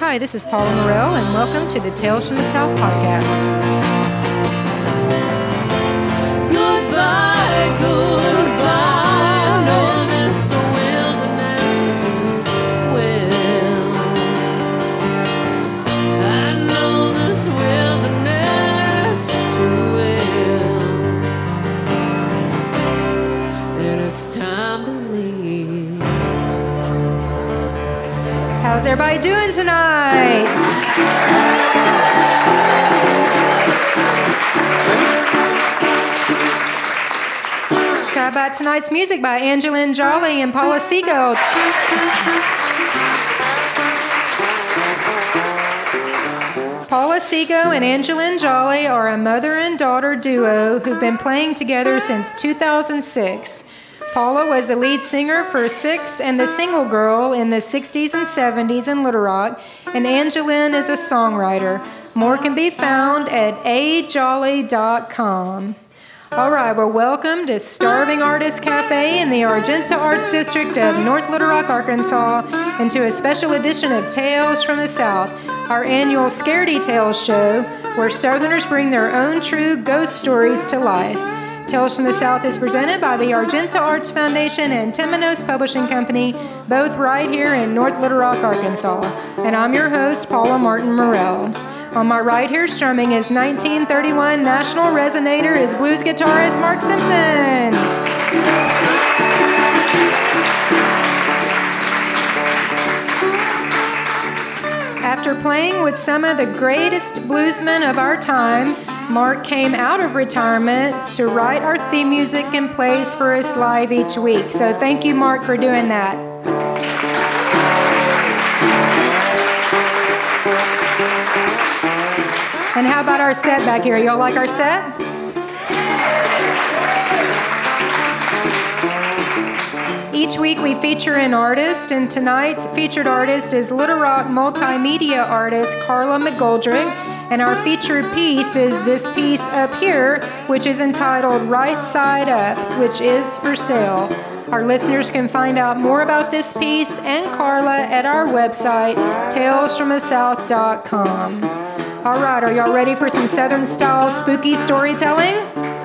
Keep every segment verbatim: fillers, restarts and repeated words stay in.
Hi, this is Paula Morell, and welcome to the Tales from the South podcast. Goodbye, goodbye, I know this wilderness too well. I know this wilderness too well. And it's time to leave. How's everybody doing tonight? So how about tonight's music by Angelina Jolie and Paula Segal? Paula Segal and Angelina Jolie are a mother and daughter duo who've been playing together since two thousand six. Paula was the lead singer for Six and the Single Girl in the sixties and seventies in Little Rock, and Angelina is a songwriter. More can be found at a jolly dot com. All right, well, welcome to Starving Artist Cafe in the Argenta Arts District of North Little Rock, Arkansas, and to a special edition of Tales from the South, our annual Scaredy Tales show, where Southerners bring their own true ghost stories to life. Tales from the South is presented by the Argenta Arts Foundation and Temenos Publishing Company, both right here in North Little Rock, Arkansas. And I'm your host, Paula Martin Morell. On my right here strumming is nineteen thirty-one National Resonator is blues guitarist Mark Simpson. After playing with some of the greatest bluesmen of our time, Mark came out of retirement to write our theme music and plays for us live each week. So thank you, Mark, for doing that. And how about our set back here? Y'all like our set? Each week we feature an artist, and tonight's featured artist is Little Rock multimedia artist Carla McGoldrick, and our featured piece is this piece up here, which is entitled Right Side Up, which is for sale. Our listeners can find out more about this piece and Carla at our website, tales from the south dot com. All right, are y'all ready for some Southern-style spooky storytelling?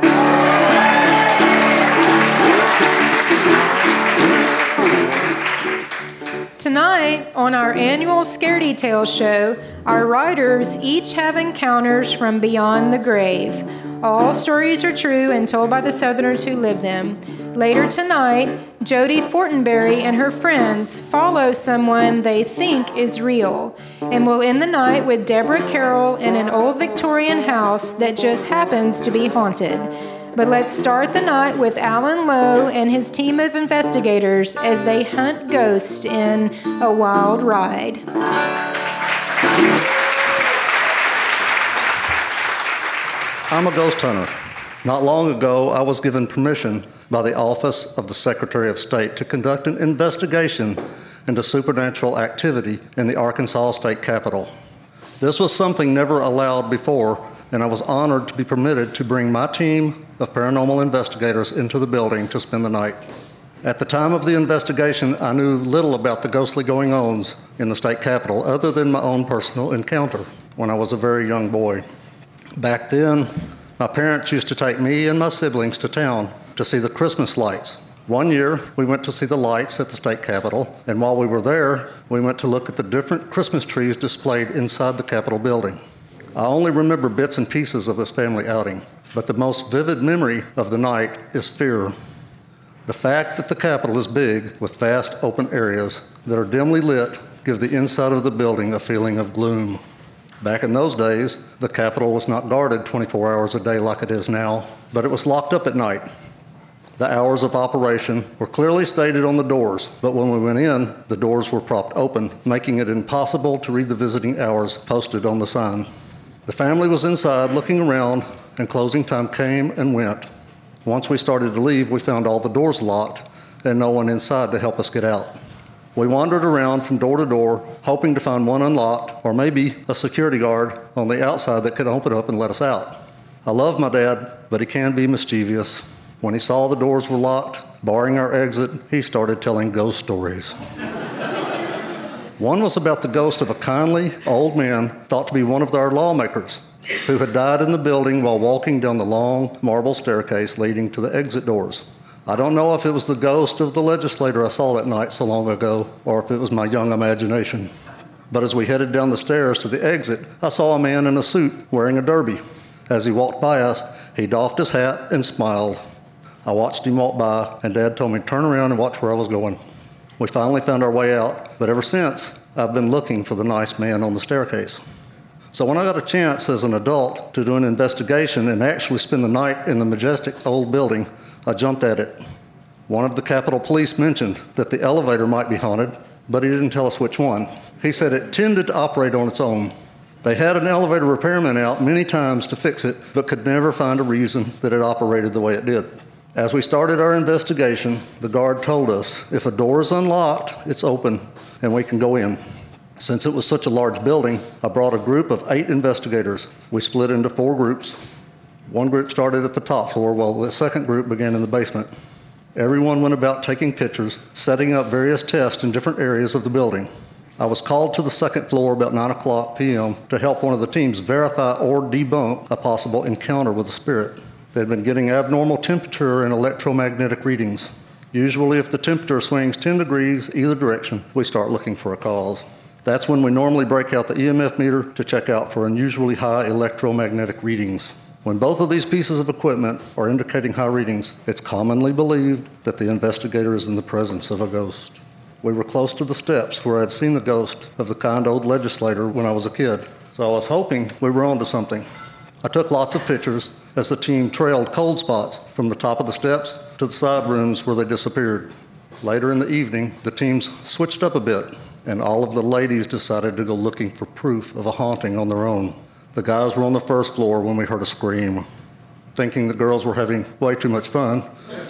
Tonight, on our annual Scaredy Tales show, our writers each have encounters from beyond the grave. All stories are true and told by the Southerners who live them. Later tonight, Jody Fortenberry and her friends follow someone they think is real, and will end the night with Deborah Carroll in an old Victorian house that just happens to be haunted. But let's start the night with Alan Lowe and his team of investigators as they hunt ghosts in A Wild Ride. I'm a ghost hunter. Not long ago, I was given permission by the Office of the Secretary of State to conduct an investigation into supernatural activity in the Arkansas State Capitol. This was something never allowed before, and I was honored to be permitted to bring my team of paranormal investigators into the building to spend the night. At the time of the investigation, I knew little about the ghostly goings-ons in the state capitol other than my own personal encounter when I was a very young boy. Back then, my parents used to take me and my siblings to town to see the Christmas lights. One year, we went to see the lights at the state capitol, and while we were there, we went to look at the different Christmas trees displayed inside the Capitol building. I only remember bits and pieces of this family outing, but the most vivid memory of the night is fear. The fact that the Capitol is big with vast open areas that are dimly lit give the inside of the building a feeling of gloom. Back in those days, the Capitol was not guarded twenty-four hours a day like it is now, but it was locked up at night. The hours of operation were clearly stated on the doors, but when we went in, the doors were propped open, making it impossible to read the visiting hours posted on the sign. The family was inside looking around, and closing time came and went. Once we started to leave, we found all the doors locked and no one inside to help us get out. We wandered around from door to door, hoping to find one unlocked, or maybe a security guard on the outside that could open up and let us out. I love my dad, but he can be mischievous. When he saw the doors were locked, barring our exit, he started telling ghost stories. One was about the ghost of a kindly old man thought to be one of our lawmakers who had died in the building while walking down the long marble staircase leading to the exit doors. I don't know if it was the ghost of the legislator I saw that night so long ago, or if it was my young imagination. But as we headed down the stairs to the exit, I saw a man in a suit wearing a derby. As he walked by us, he doffed his hat and smiled. I watched him walk by, and Dad told me to turn around and watch where I was going. We finally found our way out, but ever since, I've been looking for the nice man on the staircase. So when I got a chance as an adult to do an investigation and actually spend the night in the majestic old building, I jumped at it. One of the Capitol Police mentioned that the elevator might be haunted, but he didn't tell us which one. He said it tended to operate on its own. They had an elevator repairman out many times to fix it, but could never find a reason that it operated the way it did. As we started our investigation, the guard told us, if a door is unlocked, it's open and we can go in. Since it was such a large building, I brought a group of eight investigators. We split into four groups. One group started at the top floor while the second group began in the basement. Everyone went about taking pictures, setting up various tests in different areas of the building. I was called to the second floor about nine o'clock p.m. to help one of the teams verify or debunk a possible encounter with a spirit. They'd been getting abnormal temperature and electromagnetic readings. Usually if the temperature swings ten degrees either direction, we start looking for a cause. That's when we normally break out the E M F meter to check out for unusually high electromagnetic readings. When both of these pieces of equipment are indicating high readings, it's commonly believed that the investigator is in the presence of a ghost. We were close to the steps where I'd seen the ghost of the kind old legislator when I was a kid, so I was hoping we were onto something. I took lots of pictures as the team trailed cold spots from the top of the steps to the side rooms where they disappeared. Later in the evening, the teams switched up a bit, and all of the ladies decided to go looking for proof of a haunting on their own. The guys were on the first floor when we heard a scream. Thinking the girls were having way too much fun,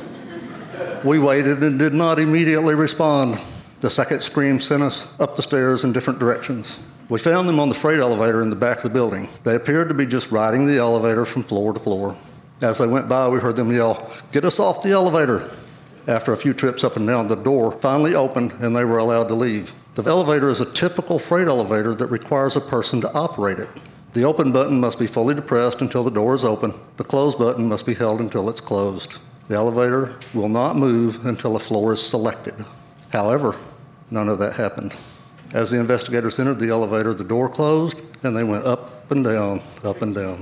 we waited and did not immediately respond. The second scream sent us up the stairs in different directions. We found them on the freight elevator in the back of the building. They appeared to be just riding the elevator from floor to floor. As they went by, we heard them yell, "Get us off the elevator." After a few trips up and down, the door finally opened and they were allowed to leave. The elevator is a typical freight elevator that requires a person to operate it. The open button must be fully depressed until the door is open. The close button must be held until it's closed. The elevator will not move until a floor is selected. However, none of that happened. As the investigators entered the elevator, the door closed and they went up and down, up and down.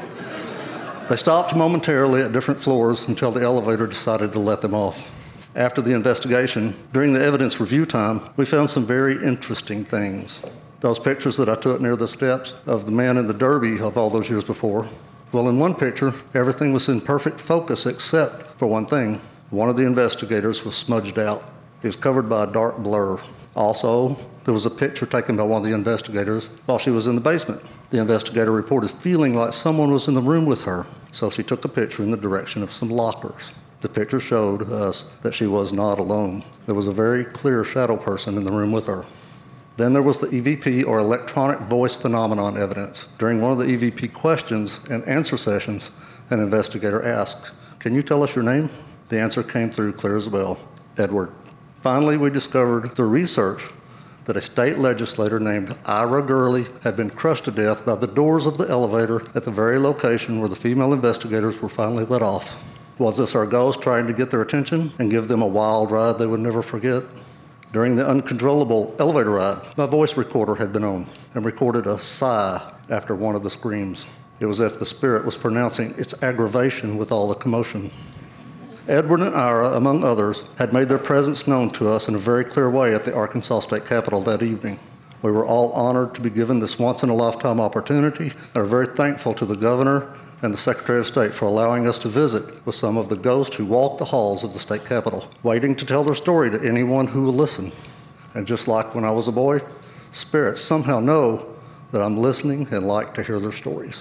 They stopped momentarily at different floors until the elevator decided to let them off. After the investigation, during the evidence review time, we found some very interesting things. Those pictures that I took near the steps of the man in the derby of all those years before, well, in one picture, everything was in perfect focus except for one thing. One of the investigators was smudged out. He was covered by a dark blur. Also, there was a picture taken by one of the investigators while she was in the basement. The investigator reported feeling like someone was in the room with her, so she took a picture in the direction of some lockers. The picture showed us that she was not alone. There was a very clear shadow person in the room with her. Then there was the E V P, or electronic voice phenomenon evidence. During one of the E V P questions and answer sessions, an investigator asked, "Can you tell us your name?" The answer came through clear as a bell, Edward. Finally, we discovered through research that a state legislator named Ira Gurley had been crushed to death by the doors of the elevator at the very location where the female investigators were finally let off. Was this our ghost trying to get their attention and give them a wild ride they would never forget? During the uncontrollable elevator ride, my voice recorder had been on and recorded a sigh after one of the screams. It was as if the spirit was pronouncing its aggravation with all the commotion. Edward and Ira, among others, had made their presence known to us in a very clear way at the Arkansas State Capitol that evening. We were all honored to be given this once-in-a-lifetime opportunity and are very thankful to the governor and the Secretary of State for allowing us to visit with some of the ghosts who walk the halls of the state capitol, waiting to tell their story to anyone who will listen. And just like when I was a boy, spirits somehow know that I'm listening and like to hear their stories.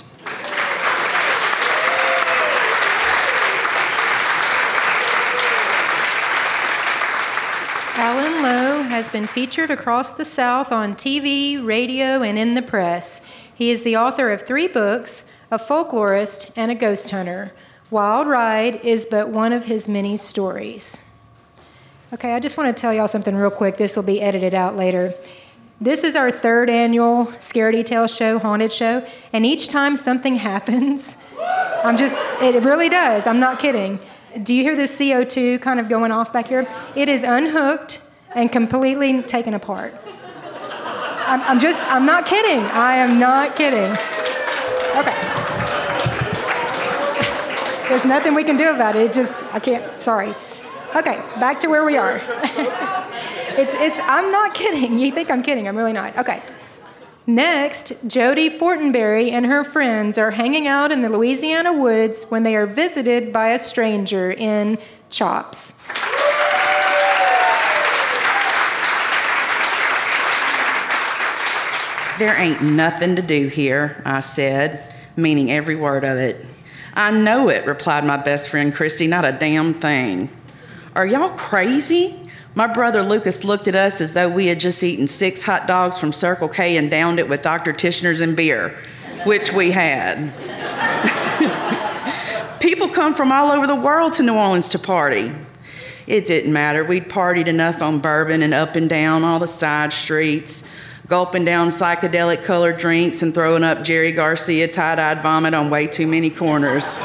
Alan Lowe has been featured across the South on T V, radio, and in the press. He is the author of three books, a folklorist, and a ghost hunter. Wild Ride is but one of his many stories. Okay, I just want to tell y'all something real quick. This will be edited out later. This is our third annual Scaredy Tale show, haunted show, and each time something happens, I'm just, it really does, I'm not kidding. Do you hear the C O two kind of going off back here? It is unhooked and completely taken apart. I'm, I'm just, I'm not kidding. I am not kidding. Okay. There's nothing we can do about it. It just, I can't, sorry. Okay, back to where we are. it's, it's, I'm not kidding. You think I'm kidding. I'm really not. Okay. Next, Jody Fortenberry and her friends are hanging out in the Louisiana woods when they are visited by a stranger in Chops. There ain't nothing to do here, I said, meaning every word of it. I know it, replied my best friend Christy, not a damn thing. Are y'all crazy? My brother Lucas looked at us as though we had just eaten six hot dogs from Circle K and downed it with Doctor Tishner's and beer, which we had. People come from all over the world to New Orleans to party. It didn't matter. We'd partied enough on bourbon and up and down all the side streets, gulping down psychedelic colored drinks and throwing up Jerry Garcia tie-dyed vomit on way too many corners.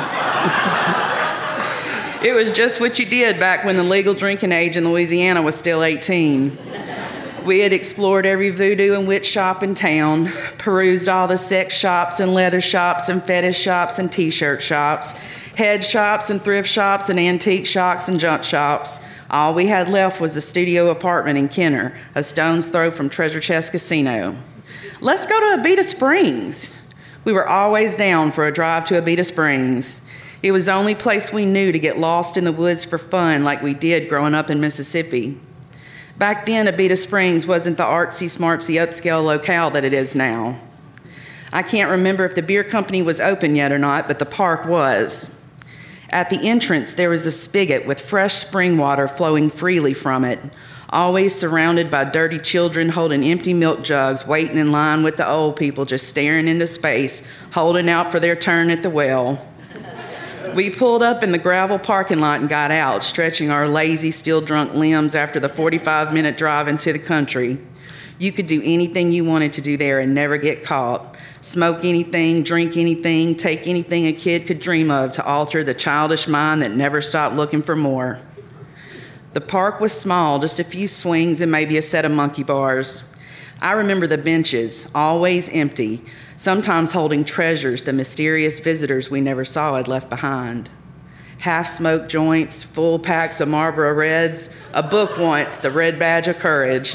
It was just what you did back when the legal drinking age in Louisiana was still eighteen. We had explored every voodoo and witch shop in town, perused all the sex shops and leather shops and fetish shops and t-shirt shops, head shops and thrift shops and antique shops and junk shops. All we had left was a studio apartment in Kenner, a stone's throw from Treasure Chest Casino. Let's go to Abita Springs. We were always down for a drive to Abita Springs. It was the only place we knew to get lost in the woods for fun like we did growing up in Mississippi. Back then, Abita Springs wasn't the artsy-smartsy upscale locale that it is now. I can't remember if the beer company was open yet or not, but the park was. At the entrance, there was a spigot with fresh spring water flowing freely from it, always surrounded by dirty children holding empty milk jugs, waiting in line with the old people just staring into space, holding out for their turn at the well. We pulled up in the gravel parking lot and got out, stretching our lazy, still-drunk limbs after the forty-five minute drive into the country. You could do anything you wanted to do there and never get caught. Smoke anything, drink anything, take anything a kid could dream of to alter the childish mind that never stopped looking for more. The park was small, just a few swings and maybe a set of monkey bars. I remember the benches, always empty, sometimes holding treasures the mysterious visitors we never saw had left behind. Half-smoked joints, full packs of Marlboro Reds, a book once, The Red Badge of Courage.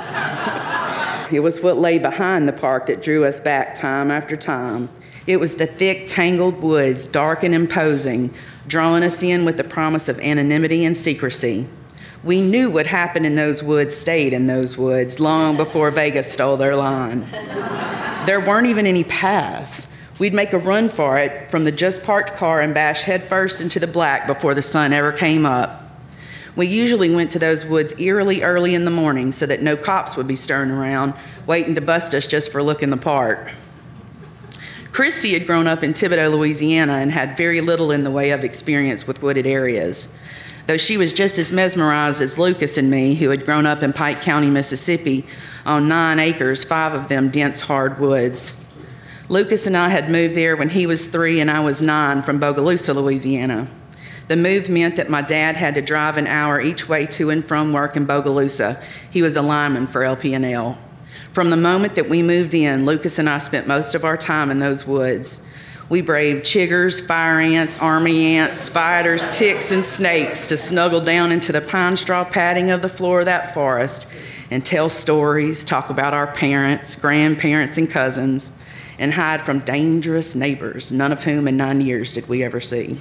It was what lay behind the park that drew us back time after time. It was the thick, tangled woods, dark and imposing, drawing us in with the promise of anonymity and secrecy. We knew what happened in those woods stayed in those woods long before Vegas stole their line. There weren't even any paths. We'd make a run for it from the just parked car and bash headfirst into the black before the sun ever came up. We usually went to those woods eerily early in the morning so that no cops would be stirring around, waiting to bust us just for looking the part. Christy had grown up in Thibodaux, Louisiana, and had very little in the way of experience with wooded areas. Though she was just as mesmerized as Lucas and me, who had grown up in Pike County, Mississippi, on nine acres, five of them dense hardwoods. Lucas and I had moved there when he was three and I was nine from Bogalusa, Louisiana. The move meant that my dad had to drive an hour each way to and from work in Bogalusa. He was a lineman for L P N L. From the moment that we moved in, Lucas and I spent most of our time in those woods. We braved chiggers, fire ants, army ants, spiders, ticks, and snakes to snuggle down into the pine straw padding of the floor of that forest and tell stories, talk about our parents, grandparents, and cousins, and hide from dangerous neighbors, none of whom in nine years did we ever see.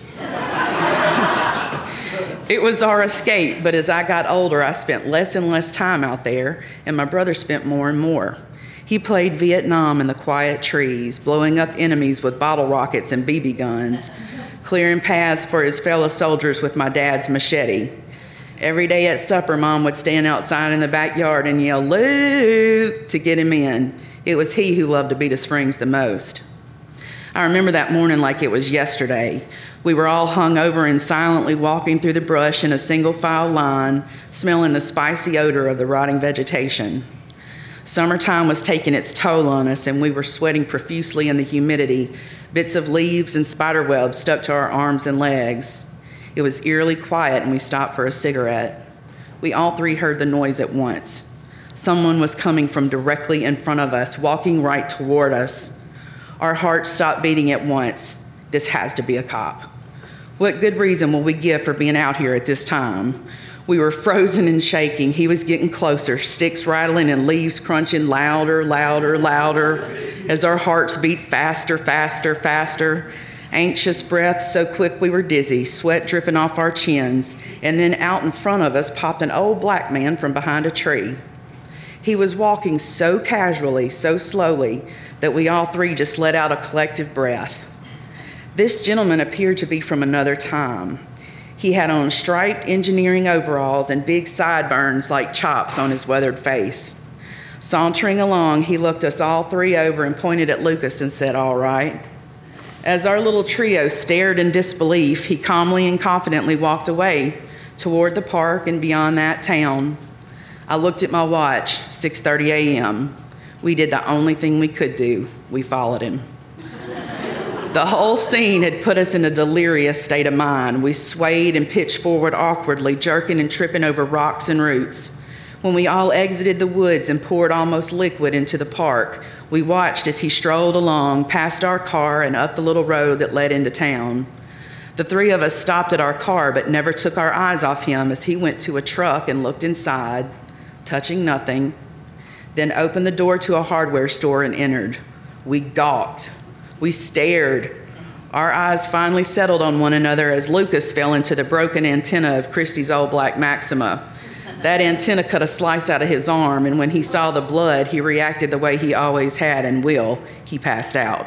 It was our escape, but as I got older, I spent less and less time out there, and my brother spent more and more. He played Vietnam in the quiet trees, blowing up enemies with bottle rockets and B B guns, clearing paths for his fellow soldiers with my dad's machete. Every day at supper, Mom would stand outside in the backyard and yell, "Luke," to get him in. It was he who loved Abita Springs the most. I remember that morning like it was yesterday. We were all hung over and silently walking through the brush in a single file line, smelling the spicy odor of the rotting vegetation. Summertime was taking its toll on us, and we were sweating profusely in the humidity. Bits of leaves and spider webs stuck to our arms and legs. It was eerily quiet, and we stopped for a cigarette. We all three heard the noise at once. Someone was coming from directly in front of us, walking right toward us. Our hearts stopped beating at once. This has to be a cop. What good reason will we give for being out here at this time? We were frozen and shaking. He was getting closer, sticks rattling and leaves crunching louder, louder, louder, as our hearts beat faster, faster, faster. Anxious breaths so quick we were dizzy, sweat dripping off our chins, and then out in front of us popped an old black man from behind a tree. He was walking so casually, so slowly, that we all three just let out a collective breath. This gentleman appeared to be from another time. He had on striped engineering overalls and big sideburns like chops on his weathered face. Sauntering along, he looked us all three over and pointed at Lucas and said, "All right." As our little trio stared in disbelief, he calmly and confidently walked away toward the park and beyond that town. I looked at my watch, six thirty a.m. We did the only thing we could do. We followed him. The whole scene had put us in a delirious state of mind. We swayed and pitched forward awkwardly, jerking and tripping over rocks and roots. When we all exited the woods and poured almost liquid into the park, we watched as he strolled along past our car and up the little road that led into town. The three of us stopped at our car but never took our eyes off him as he went to a truck and looked inside, touching nothing, then opened the door to a hardware store and entered. We gawked. We stared. Our eyes finally settled on one another as Lucas fell into the broken antenna of Christy's old black Maxima. That antenna cut a slice out of his arm, and when he saw the blood, he reacted the way he always had and will. He passed out.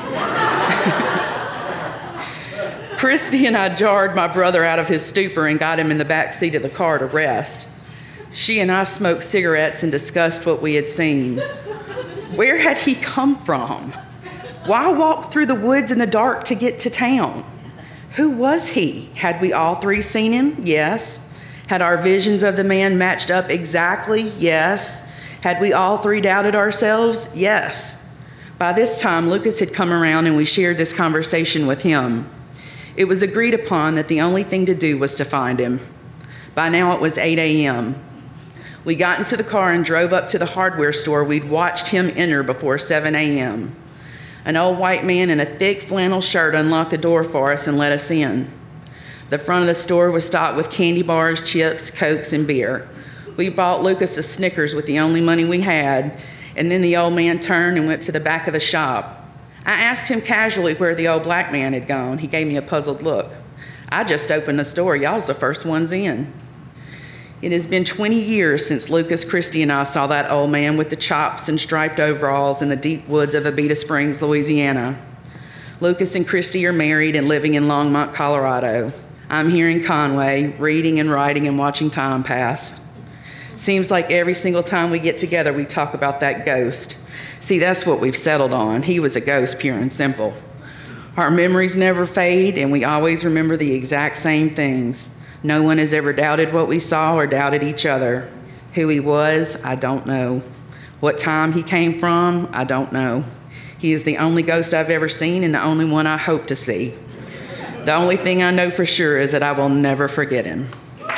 Christy and I jarred my brother out of his stupor and got him in the back seat of the car to rest. She and I smoked cigarettes and discussed what we had seen. Where had he come from? Why walk through the woods in the dark to get to town? Who was he? Had we all three seen him? Yes. Had our visions of the man matched up exactly? Yes. Had we all three doubted ourselves? Yes. By this time, Lucas had come around and we shared this conversation with him. It was agreed upon that the only thing to do was to find him. By now it was eight a.m. We got into the car and drove up to the hardware store we'd watched him enter before seven a.m. An old white man in a thick flannel shirt unlocked the door for us and let us in. The front of the store was stocked with candy bars, chips, Cokes, and beer. We bought Lucas a Snickers with the only money we had, and then the old man turned and went to the back of the shop. I asked him casually where the old black man had gone. He gave me a puzzled look. I just opened the store. Y'all's the first ones in. It has been twenty years since Lucas, Christy, and I saw that old man with the chops and striped overalls in the deep woods of Abita Springs, Louisiana. Lucas and Christy are married and living in Longmont, Colorado. I'm here in Conway, reading and writing and watching time pass. Seems like every single time we get together, we talk about that ghost. See, that's what we've settled on. He was a ghost, pure and simple. Our memories never fade, and we always remember the exact same things. No one has ever doubted what we saw or doubted each other. Who he was, I don't know. What time he came from, I don't know. He is the only ghost I've ever seen and the only one I hope to see. The only thing I know for sure is that I will never forget him.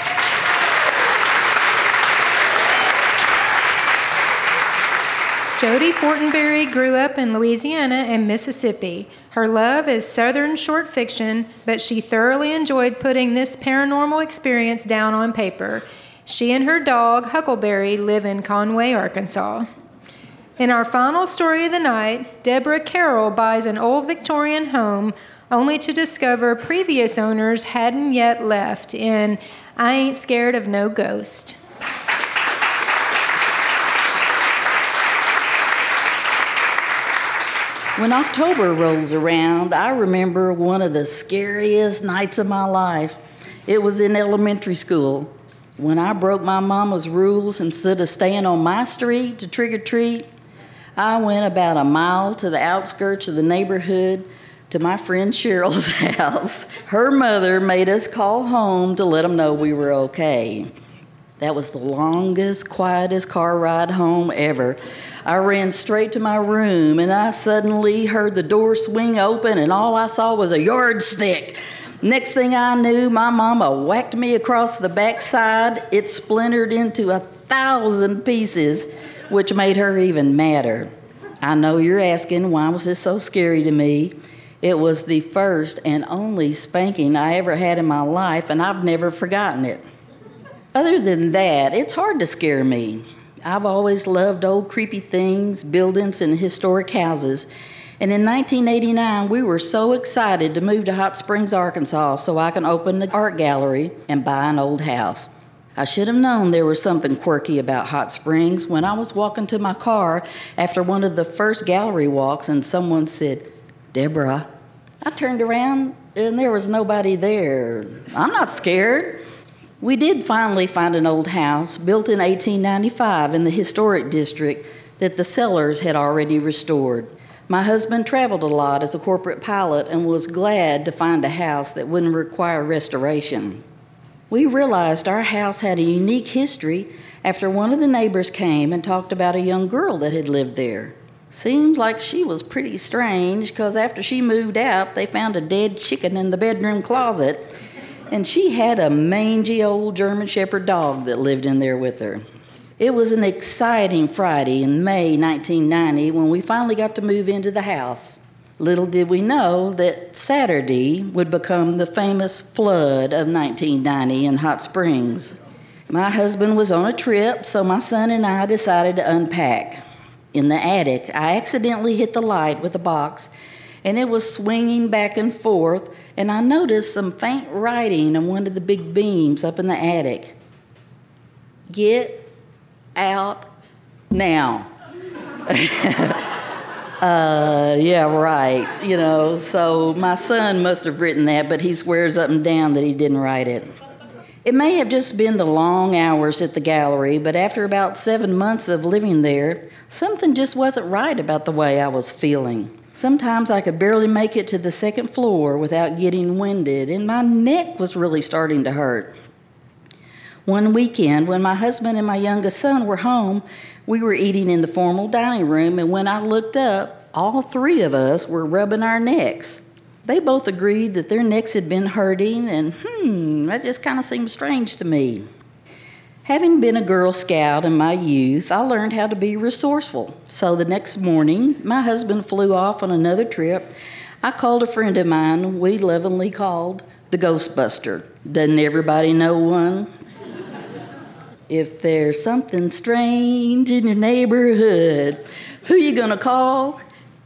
Jody Fortenberry grew up in Louisiana and Mississippi. Her love is Southern short fiction, but she thoroughly enjoyed putting this paranormal experience down on paper. She and her dog, Huckleberry, live in Conway, Arkansas. In our final story of the night, Deborah Carroll buys an old Victorian home only to discover previous owners hadn't yet left in I Ain't Scared of No Ghost. When October rolls around, I remember one of the scariest nights of my life. It was in elementary school when I broke my mama's rules. Instead of staying on my street to trick or treat, I went about a mile to the outskirts of the neighborhood to my friend Cheryl's house. Her mother made us call home to let them know we were okay. That was the longest, quietest car ride home ever. I ran straight to my room, and I suddenly heard the door swing open, and all I saw was a yardstick. Next thing I knew, my mama whacked me across the backside. It splintered into a thousand pieces, which made her even madder. I know you're asking, why was this so scary to me? It was the first and only spanking I ever had in my life, and I've never forgotten it. Other than that, it's hard to scare me. I've always loved old creepy things, buildings, and historic houses. And in nineteen eighty-nine, we were so excited to move to Hot Springs, Arkansas, so I can open the art gallery and buy an old house. I should have known there was something quirky about Hot Springs when I was walking to my car after one of the first gallery walks, and someone said, "Deborah." I turned around, and there was nobody there. I'm not scared. We did finally find an old house built in eighteen ninety-five in the historic district that the Sellers had already restored. My husband traveled a lot as a corporate pilot and was glad to find a house that wouldn't require restoration. We realized our house had a unique history after one of the neighbors came and talked about a young girl that had lived there. Seems like she was pretty strange, because after she moved out, they found a dead chicken in the bedroom closet, and she had a mangy old German Shepherd dog that lived in there with her. It was an exciting Friday in May nineteen ninety when we finally got to move into the house. Little did we know that Saturday would become the famous flood of nineteen ninety in Hot Springs. My husband was on a trip, so my son and I decided to unpack. In the attic, I accidentally hit the light with a box, and it was swinging back and forth, and I noticed some faint writing on one of the big beams up in the attic. "Get out now." uh, yeah, right. You know, so my son must have written that, but he swears up and down that he didn't write it. It may have just been the long hours at the gallery, but after about seven months of living there, something just wasn't right about the way I was feeling. Sometimes I could barely make it to the second floor without getting winded, and my neck was really starting to hurt. One weekend, when my husband and my youngest son were home, we were eating in the formal dining room, and when I looked up, all three of us were rubbing our necks. They both agreed that their necks had been hurting, and hmm, that just kind of seemed strange to me. Having been a Girl Scout in my youth, I learned how to be resourceful. So the next morning, my husband flew off on another trip. I called a friend of mine we lovingly called the Ghostbuster. Doesn't everybody know one? If there's something strange in your neighborhood, who you gonna call?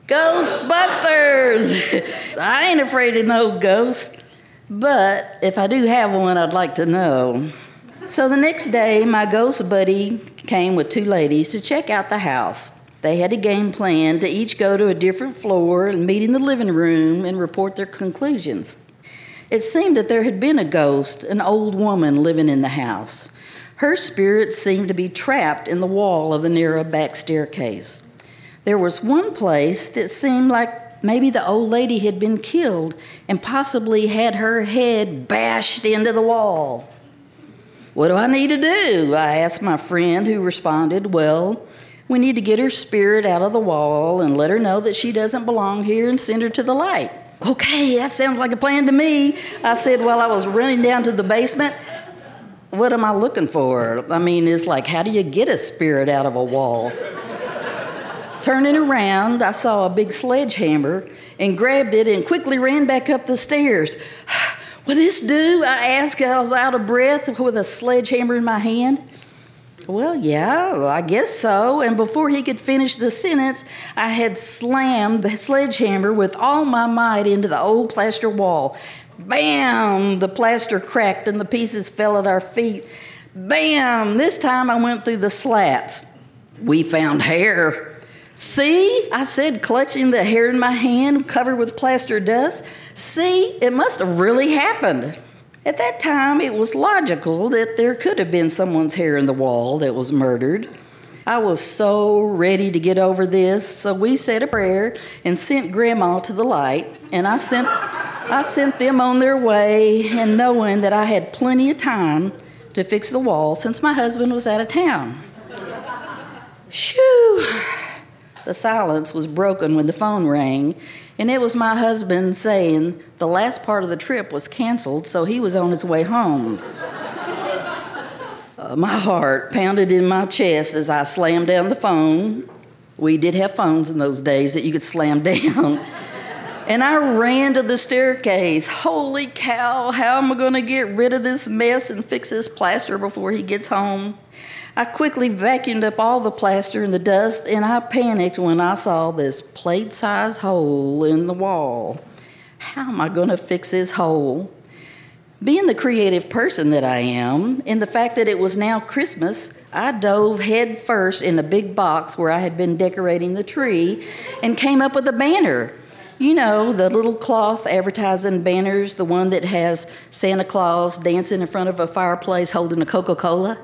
Ghostbusters! I ain't afraid of no ghost, but if I do have one, I'd like to know. So the next day, my ghost buddy came with two ladies to check out the house. They had a game plan to each go to a different floor and meet in the living room and report their conclusions. It seemed that there had been a ghost, an old woman living in the house. Her spirit seemed to be trapped in the wall of the narrow back staircase. There was one place that seemed like maybe the old lady had been killed and possibly had her head bashed into the wall. "What do I need to do?" I asked my friend, who responded, "Well, we need to get her spirit out of the wall and let her know that she doesn't belong here and send her to the light." "Okay, that sounds like a plan to me," I said while I was running down to the basement. What am I looking for? I mean, it's like, how do you get a spirit out of a wall? Turning around, I saw a big sledgehammer and grabbed it and quickly ran back up the stairs. "Will this do?" I asked. I was out of breath with a sledgehammer in my hand. "Well, yeah, I guess so." And before he could finish the sentence, I had slammed the sledgehammer with all my might into the old plaster wall. Bam! The plaster cracked and the pieces fell at our feet. Bam! This time I went through the slats. "We found hair." "See?" I said, clutching the hair in my hand, covered with plaster dust. "See? It must have really happened." At that time, it was logical that there could have been someone's hair in the wall that was murdered. I was so ready to get over this, so we said a prayer and sent Grandma to the light, and I sent, I sent them on their way, and knowing that I had plenty of time to fix the wall since my husband was out of town. Shoo! The silence was broken when the phone rang, and it was my husband saying the last part of the trip was canceled, so he was on his way home. uh, my heart pounded in my chest as I slammed down the phone. We did have phones in those days that you could slam down. And I ran to the staircase. Holy cow, how am I going to get rid of this mess and fix this plaster before he gets home? I quickly vacuumed up all the plaster and the dust, and I panicked when I saw this plate-sized hole in the wall. How am I going to fix this hole? Being the creative person that I am, and the fact that it was now Christmas, I dove head first in a big box where I had been decorating the tree and came up with a banner. You know, the little cloth advertising banners, the one that has Santa Claus dancing in front of a fireplace holding a Coca-Cola?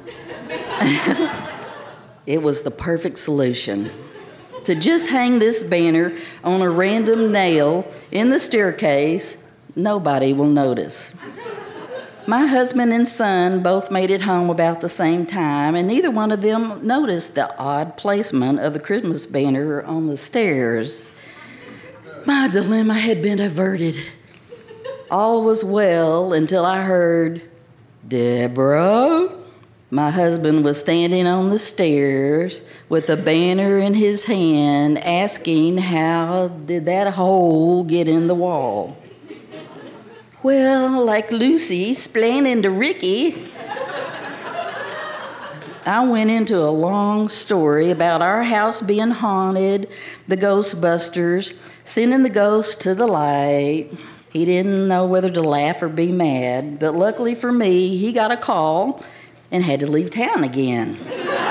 It was the perfect solution. To just hang this banner on a random nail in the staircase, nobody will notice. My husband and son both made it home about the same time, and neither one of them noticed the odd placement of the Christmas banner on the stairs. My dilemma had been averted. All was well until I heard, "Deborah?" My husband was standing on the stairs with a banner in his hand, asking how did that hole get in the wall. Well, like Lucy splaining to Ricky, I went into a long story about our house being haunted, the Ghostbusters, sending the ghost to the light. He didn't know whether to laugh or be mad, but luckily for me, he got a call and had to leave town again.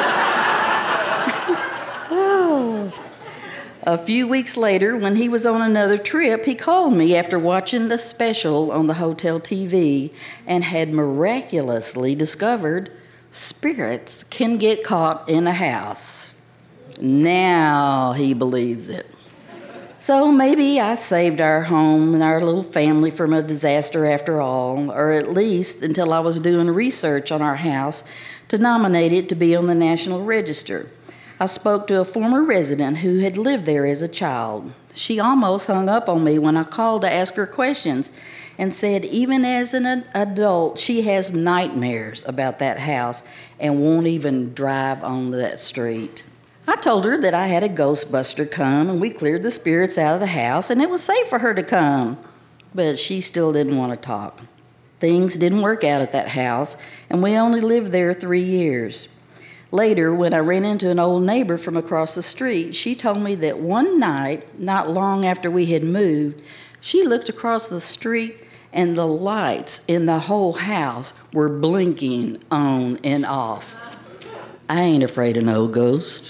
Oh. A few weeks later, when he was on another trip, he called me after watching the special on the hotel T V and had miraculously discovered spirits can get caught in a house. Now he believes it. So maybe I saved our home and our little family from a disaster after all, or at least until I was doing research on our house to nominate it to be on the National Register. I spoke to a former resident who had lived there as a child. She almost hung up on me when I called to ask her questions and said even as an adult, she has nightmares about that house and won't even drive on that street. I told her that I had a Ghostbuster come and we cleared the spirits out of the house and it was safe for her to come. But she still didn't want to talk. Things didn't work out at that house and we only lived there three years. Later, when I ran into an old neighbor from across the street, she told me that one night, not long after we had moved, she looked across the street and the lights in the whole house were blinking on and off. I ain't afraid of no ghost.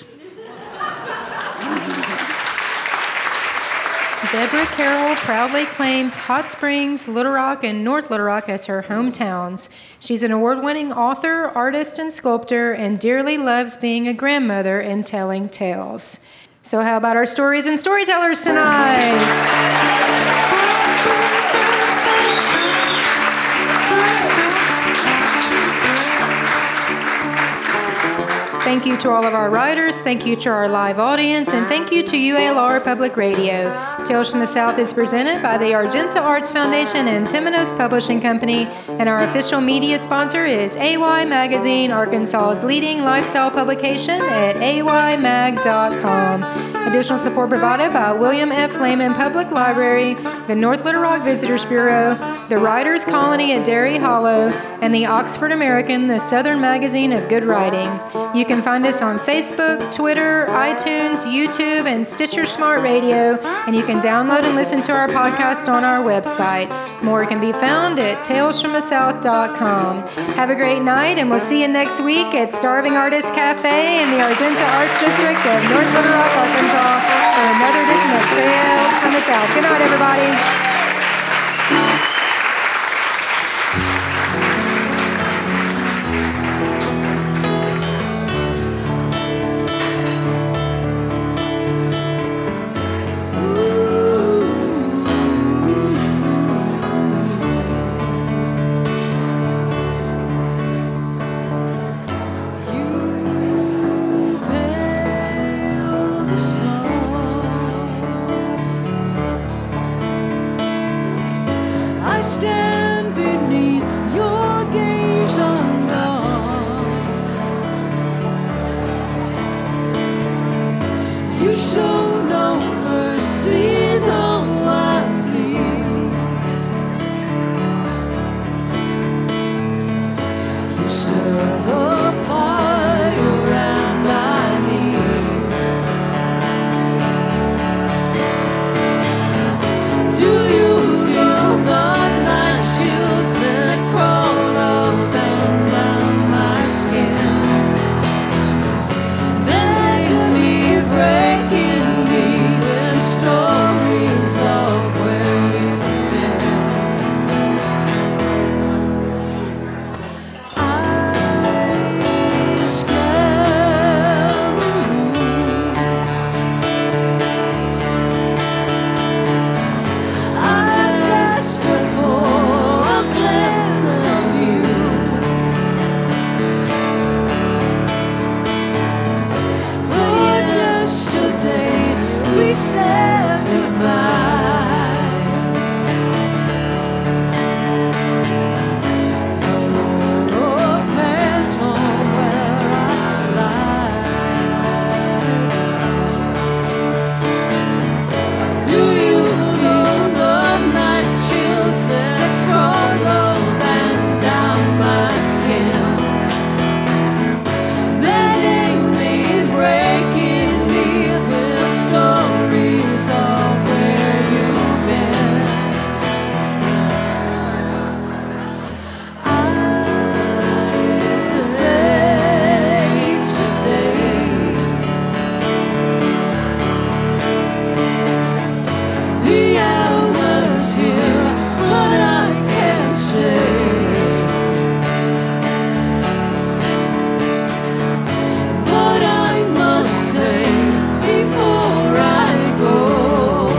Deborah Carroll proudly claims Hot Springs, Little Rock, and North Little Rock as her hometowns. She's an award-winning author, artist, and sculptor, and dearly loves being a grandmother and telling tales. So how about our stories and storytellers tonight? Thank you to all of our writers, thank you to our live audience, and thank you to U A L R Public Radio. Tales from the South is presented by the Argenta Arts Foundation and Temenos Publishing Company, and our official media sponsor is A Y Magazine, Arkansas's leading lifestyle publication at A Y mag dot com. Additional support provided by William F. Lehman Public Library, the North Little Rock Visitors Bureau, the Writers' Colony at Derry Hollow, and the Oxford American, the Southern Magazine of Good Writing. You can find us on Facebook, Twitter, iTunes, YouTube, and Stitcher Smart Radio, and you can download and listen to our podcast on our website. More can be found at tales from the south dot com. Have a great night, and we'll see you next week at Starving Artist Cafe in the Argenta Arts District of North Little Rock, Arkansas, for another edition of Tales from the South. Good night, everybody. show no mercy, though I bleed. You stir the fire and I need. Do you feel the night chills that crawl up and down my skin? Making me, breaking me with stories of where you've been. I scan the room. I'm desperate for a glimpse of you. But yesterday we said goodbye. A phantom where I lie. Do you feel the night chills that crawl up and down my skin? Letting me, breaking me with stories of where you've been. I lay today. The hour's here, but I can't stay. But I must say before I go,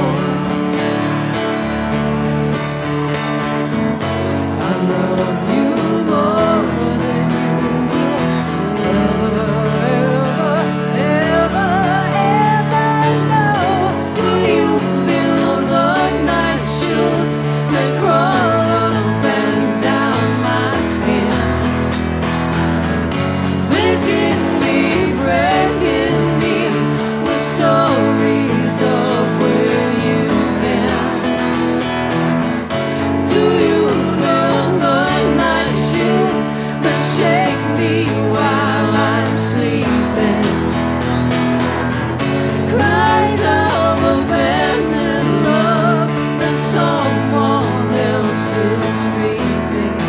I love you more than you will ever, ever, ever, ever know. Do you feel the night chills that crawl up and down my skin? Making me, breaking me with stories of where you've been. Do you feel the night chills that shake me while I'm sleeping? Cries of abandoned love that someone else is reaping.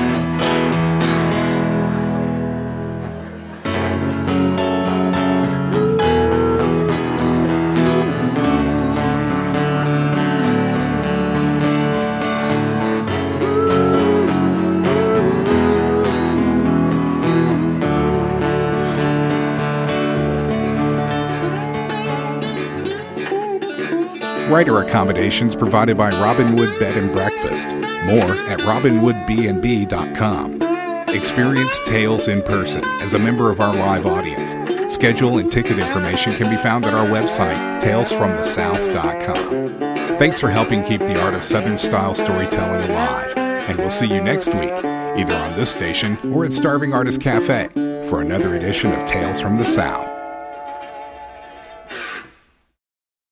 Writer accommodations provided by Robinwood Bed and Breakfast. More at robinwood b and b dot com. Experience Tales in person as a member of our live audience. Schedule and ticket information can be found at our website, tales from the south dot com. Thanks for helping keep the art of Southern style storytelling alive, and we'll see you next week, either on this station or at Starving Artist Cafe, for another edition of Tales from the South.